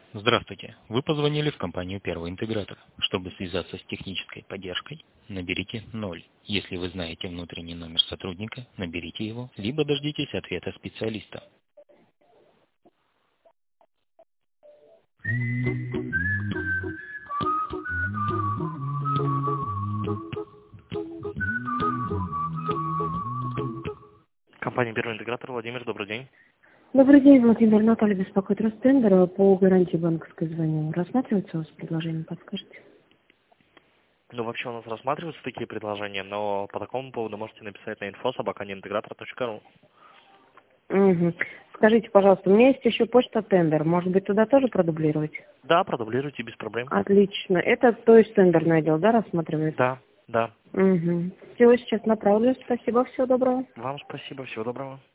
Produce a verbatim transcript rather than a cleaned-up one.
Здравствуйте. Вы позвонили в компанию «Первый интегратор». Чтобы связаться с технической поддержкой, наберите ноль. Если вы знаете внутренний номер сотрудника, наберите его, либо дождитесь ответа специалиста. Компания «Первый интегратор». Владимир, добрый день. Добрый день, Владимир. Наталья беспокоит Ростендер по гарантии банковской звоню. Рассматривается у вас предложение, подскажете? Ну, вообще у нас рассматриваются такие предложения, но по такому поводу можете написать на инфо собака интегратор точка ру. Угу. Скажите, пожалуйста, у меня есть еще почта Тендер. Может быть, туда тоже продублировать? Да, продублируйте без проблем. Отлично. Это, то есть, тендерный отдел, да, рассматривает? Да, да. Угу. Все, сейчас направлю. Спасибо, всего доброго. Вам спасибо, всего доброго.